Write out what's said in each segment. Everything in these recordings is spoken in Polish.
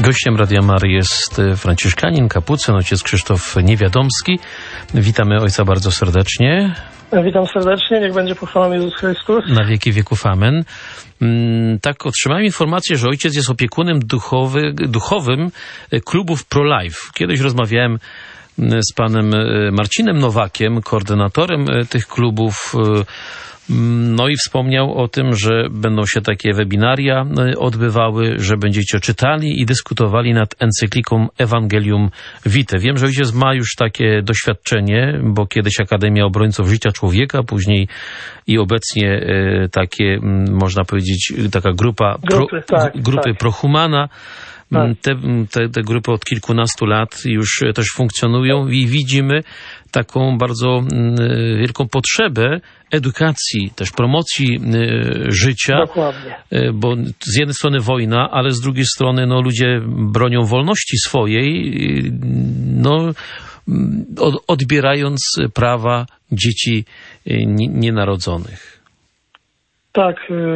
Gościem Radia Maryja jest franciszkanin, kapucyn, ojciec Krzysztof Niewiadomski. Witamy ojca bardzo serdecznie. Witam serdecznie, niech będzie pochwalony Jezus Chrystus. Na wieki wieków amen. Tak, otrzymałem informację, że ojciec jest opiekunem duchowym klubów pro-life. Kiedyś rozmawiałem z panem Marcinem Nowakiem, koordynatorem tych klubów. No i wspomniał o tym, że będą się takie webinaria odbywały, że będziecie czytali i dyskutowali nad encykliką Evangelium Vitae. Wiem, że ojciec ma już takie doświadczenie, bo kiedyś Akademia Obrońców Życia Człowieka, później i obecnie takie, można powiedzieć, taka grupy Prohumana. Tak. Te grupy od kilkunastu lat już też funkcjonują i widzimy taką bardzo wielką potrzebę edukacji, też promocji życia. Dokładnie. Bo z jednej strony wojna, ale z drugiej strony ludzie bronią wolności swojej, odbierając prawa dzieci nienarodzonych. Tak.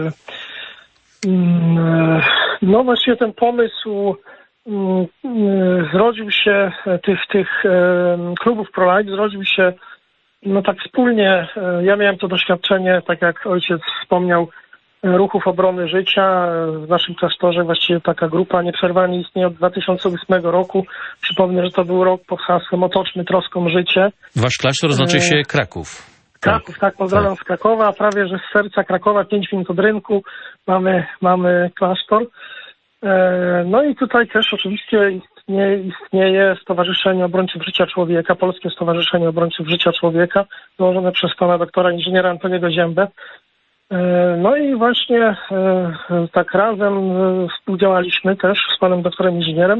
No właściwie ten pomysł zrodził się, tych klubów pro-life zrodził się tak wspólnie. Ja miałem to doświadczenie, tak jak ojciec wspomniał, ruchów obrony życia. W naszym klasztorze właściwie taka grupa nieprzerwanie istnieje od 2008 roku. Przypomnę, że to był rok pod hasłem Otoczmy troską życie. Wasz klasztor znaczy się Kraków. Kraków, tak, pozdrawiam z Krakowa, prawie że z serca Krakowa, 5 minut od rynku mamy klasztor. No i tutaj też oczywiście istnieje Stowarzyszenie Obrońców Życia Człowieka, Polskie Stowarzyszenie Obrońców Życia Człowieka, założone przez pana doktora inżyniera Antoniego Ziębę. No i właśnie tak razem współdziałaliśmy też z panem doktorem inżynierem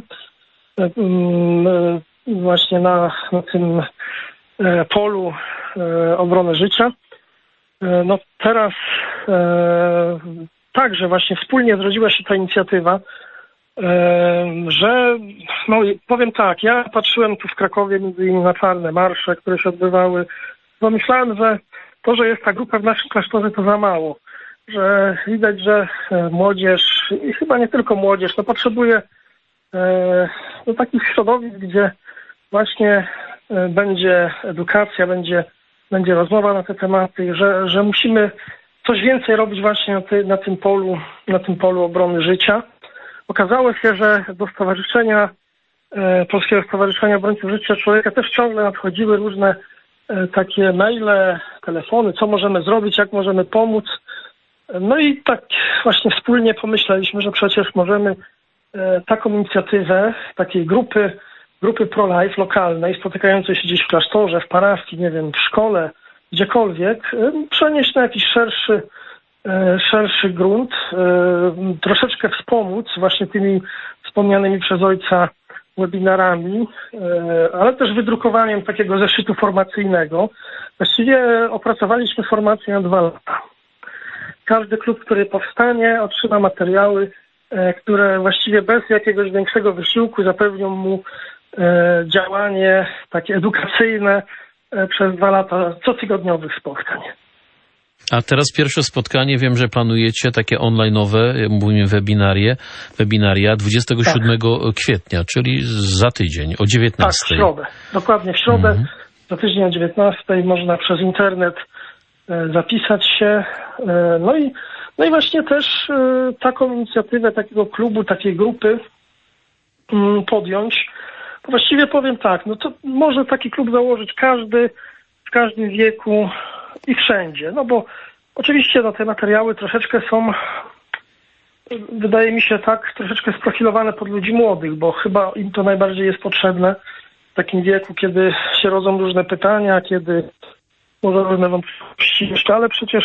właśnie na tym polu obrony życia. No teraz także właśnie wspólnie zrodziła się ta inicjatywa, że powiem tak, ja patrzyłem tu w Krakowie między innymi na czarne marsze, które się odbywały, bo myślałem, że to, że jest ta grupa w naszym klasztorze, to za mało, że widać, że młodzież i chyba nie tylko młodzież, potrzebuje takich środowisk, gdzie właśnie będzie edukacja, będzie rozmowa na te tematy, że musimy coś więcej robić właśnie na tym polu obrony życia. Okazało się, że do stowarzyszenia, Polskiego Stowarzyszenia Obrońców Życia Człowieka też ciągle nadchodziły różne takie maile, telefony, co możemy zrobić, jak możemy pomóc. No i tak właśnie wspólnie pomyśleliśmy, że przecież możemy taką inicjatywę, takiej grupy pro-life lokalnej, spotykającej się gdzieś w klasztorze, w parafii, nie wiem, w szkole, gdziekolwiek, przenieść na jakiś szerszy grunt, troszeczkę wspomóc właśnie tymi wspomnianymi przez ojca webinarami, ale też wydrukowaniem takiego zeszytu formacyjnego. Właściwie opracowaliśmy formację na 2 lata. Każdy klub, który powstanie, otrzyma materiały, które właściwie bez jakiegoś większego wysiłku zapewnią mu działanie takie edukacyjne przez 2 lata cotygodniowych spotkań. A teraz pierwsze spotkanie, wiem, że planujecie takie online'owe, mówimy webinaria 27 kwietnia, czyli za tydzień o 19. Tak, w środę. Dokładnie w środę, za tydzień o 19. Można przez internet zapisać się. No i właśnie też taką inicjatywę takiego klubu, takiej grupy podjąć. Właściwie powiem tak, to może taki klub założyć każdy, w każdym wieku i wszędzie. Bo oczywiście te materiały troszeczkę są, wydaje mi się troszeczkę sprofilowane pod ludzi młodych, bo chyba im to najbardziej jest potrzebne w takim wieku, kiedy się rodzą różne pytania, kiedy może różne wątpliwości jeszcze, ale przecież...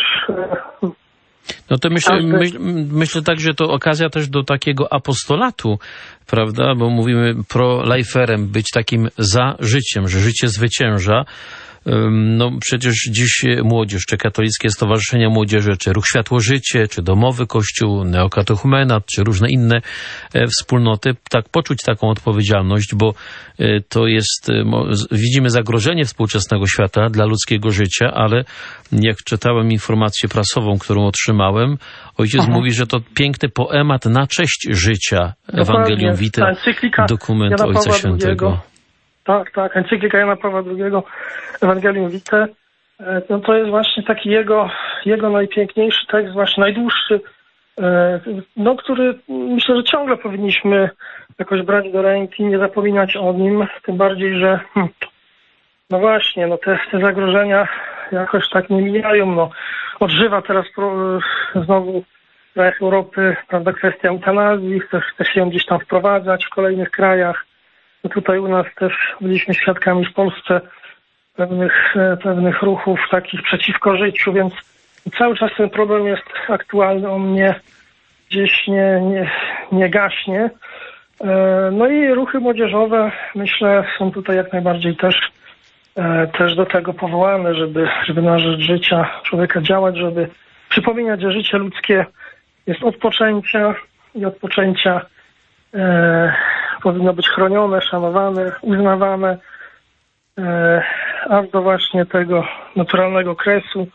To myślę tak, że to okazja też do takiego apostolatu, prawda? Bo mówimy pro-liferem, być takim za życiem, że życie zwycięża. No przecież dziś młodzież, czy katolickie stowarzyszenia młodzieży, czy Ruch Światło Życie, czy Domowy Kościół, Neokatechumenat, czy różne inne wspólnoty, tak poczuć taką odpowiedzialność, bo to jest, widzimy zagrożenie współczesnego świata dla ludzkiego życia, ale jak czytałem informację prasową, którą otrzymałem, ojciec mówi, że to piękny poemat na cześć życia, Ewangelium Vitae, dokument Ojca Świętego. Tak, encyklika Jana Pawła II, Ewangelium Vitae, no to jest właśnie taki jego najpiękniejszy tekst, właśnie najdłuższy, no który myślę, że ciągle powinniśmy jakoś brać do ręki, nie zapominać o nim, tym bardziej, że no właśnie, no te zagrożenia jakoś tak nie mijają, no odżywa teraz znowu w krajach Europy, prawda, kwestia eutanazji, chce się ją gdzieś tam wprowadzać w kolejnych krajach. No tutaj u nas też byliśmy świadkami w Polsce pewnych ruchów takich przeciwko życiu, więc cały czas ten problem jest aktualny, on gdzieś nie gaśnie. No i ruchy młodzieżowe, myślę, są tutaj jak najbardziej też do tego powołane, żeby na rzecz życia człowieka działać, żeby przypominać, że życie ludzkie jest od poczęcia i od poczęcia powinno być chronione, szanowane, uznawane, aż do właśnie tego naturalnego kresu.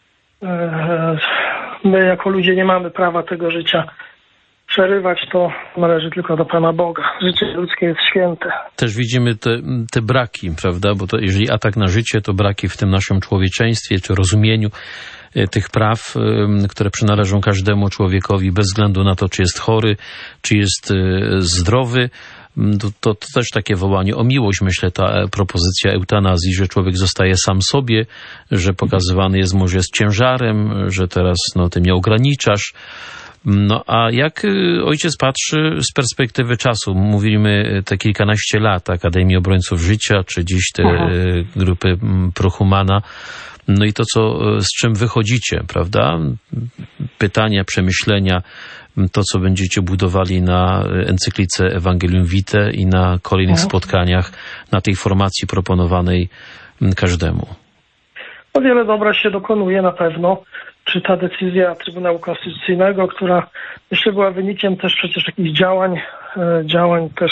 My jako ludzie nie mamy prawa tego życia przerywać, to należy tylko do Pana Boga. Życie ludzkie jest święte. Też widzimy te braki, prawda? Bo to jeżeli atak na życie, to braki w tym naszym człowieczeństwie, czy rozumieniu tych praw, które przynależą każdemu człowiekowi bez względu na to, czy jest chory, czy jest zdrowy. To też takie wołanie o miłość, myślę, ta propozycja eutanazji, że człowiek zostaje sam sobie, że pokazywany jest, może jest ciężarem, że teraz tym nie ograniczasz. No a jak ojciec patrzy z perspektywy czasu? Mówimy te kilkanaście lat Akademii Obrońców Życia, czy dziś te grupy Prohumana. No i to, z czym wychodzicie, prawda? Pytania, przemyślenia, to, co będziecie budowali na encyklice Ewangelium Vitae i na kolejnych spotkaniach, na tej formacji proponowanej każdemu. O wiele dobra się dokonuje na pewno. Czy ta decyzja Trybunału Konstytucyjnego, która myślę była wynikiem też przecież jakichś działań też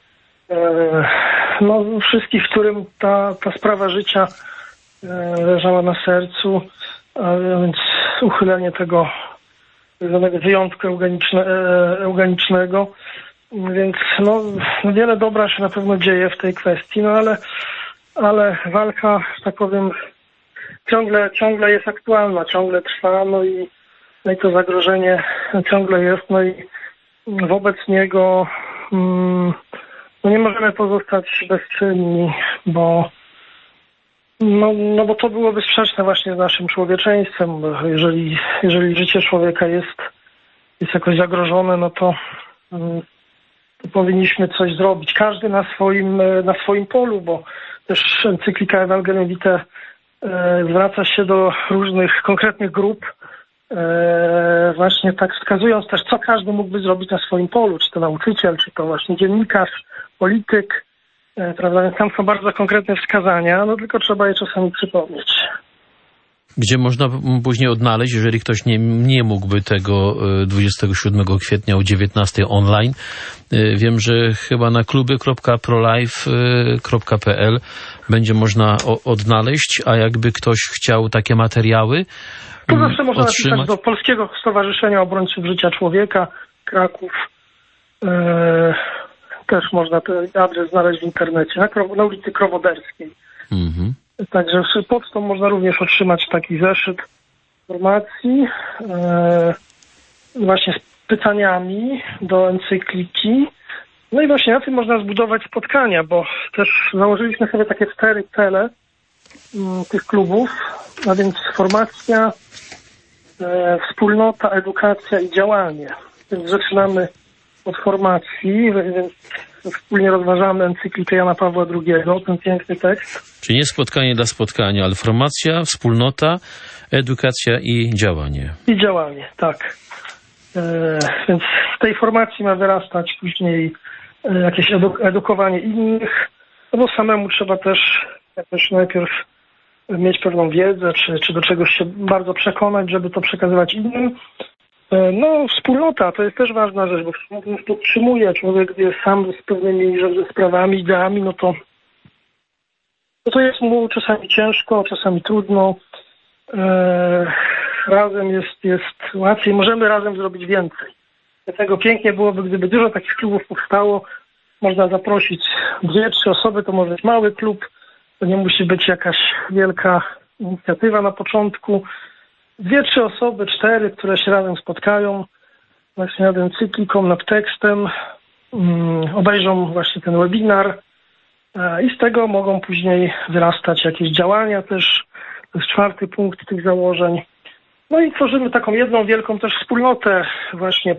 wszystkich, którym ta sprawa życia leżała na sercu, a więc uchylenie tego wyjątku eugenicznego, więc wiele dobra się na pewno dzieje w tej kwestii, ale walka, że tak powiem, ciągle jest aktualna, ciągle trwa, no i to zagrożenie ciągle jest, no i wobec niego nie możemy pozostać bezczynni, bo to byłoby sprzeczne właśnie z naszym człowieczeństwem, bo jeżeli życie człowieka jest jakoś zagrożone, no to powinniśmy coś zrobić. Każdy na swoim polu, bo też encyklika Ewangelium Vitae zwraca się do różnych konkretnych grup, właśnie tak wskazując też, co każdy mógłby zrobić na swoim polu, czy to nauczyciel, czy to właśnie dziennikarz, polityk, prawda? Więc tam są bardzo konkretne wskazania, tylko trzeba je czasami przypomnieć. Gdzie można później odnaleźć, jeżeli ktoś nie mógłby tego 27 kwietnia o 19 online. Wiem, że chyba na kluby.prolife.pl będzie można odnaleźć, a jakby ktoś chciał takie materiały to zawsze można napisać do Polskiego Stowarzyszenia Obrońców Życia Człowieka, Kraków. Też można ten adres znaleźć w internecie, na ulicy Krowoderskiej. Mhm. Także pocztą można również otrzymać taki zeszyt informacji właśnie z pytaniami do encykliki. No i właśnie na tym można zbudować spotkania, bo też założyliśmy sobie takie 4 cele tych klubów, a więc formacja, wspólnota, edukacja i działanie. Więc zaczynamy od formacji, więc wspólnie rozważamy encyklikę Jana Pawła II, ten piękny tekst. Czyli nie spotkanie dla spotkania, ale formacja, wspólnota, edukacja i działanie. I działanie, tak. Więc z tej formacji ma wyrastać później jakieś edukowanie innych, no bo samemu trzeba też najpierw mieć pewną wiedzę, czy do czegoś się bardzo przekonać, żeby to przekazywać innym. No, wspólnota to jest też ważna rzecz, bo wspólnota nas podtrzymuje. Człowiek jest sam z pewnymi sprawami, ideami, no to jest mu czasami ciężko, czasami trudno. Razem jest łatwiej, możemy razem zrobić więcej. Dlatego pięknie byłoby, gdyby dużo takich klubów powstało. Można zaprosić 2-3 osoby, to może być mały klub, to nie musi być jakaś wielka inicjatywa na początku. 2-3 osoby, 4, które się razem spotkają właśnie nad encykliką, nad tekstem, obejrzą właśnie ten webinar i z tego mogą później wyrastać jakieś działania też. To jest 4. punkt tych założeń. No i tworzymy taką jedną wielką też wspólnotę właśnie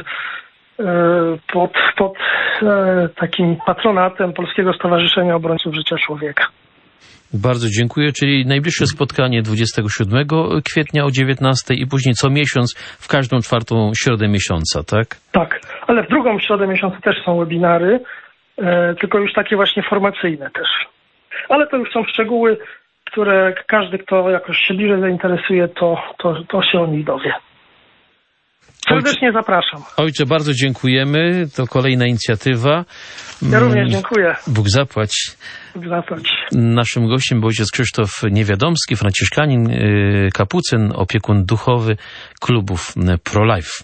pod takim patronatem Polskiego Stowarzyszenia Obrońców Życia Człowieka. Bardzo dziękuję, czyli najbliższe spotkanie 27 kwietnia o 19 i później co miesiąc w każdą 4. środę miesiąca, tak? Tak, ale w drugą środę miesiąca też są webinary, tylko już takie właśnie formacyjne też. Ale to już są szczegóły, które każdy, kto jakoś się bliżej zainteresuje, to się o nich dowie. Serdecznie zapraszam. Ojcze, bardzo dziękujemy. To kolejna inicjatywa. Ja również dziękuję. Bóg zapłać. Bóg zapłać. Naszym gościem był ojciec Krzysztof Niewiadomski, franciszkanin, kapucyn, opiekun duchowy klubów Pro Life.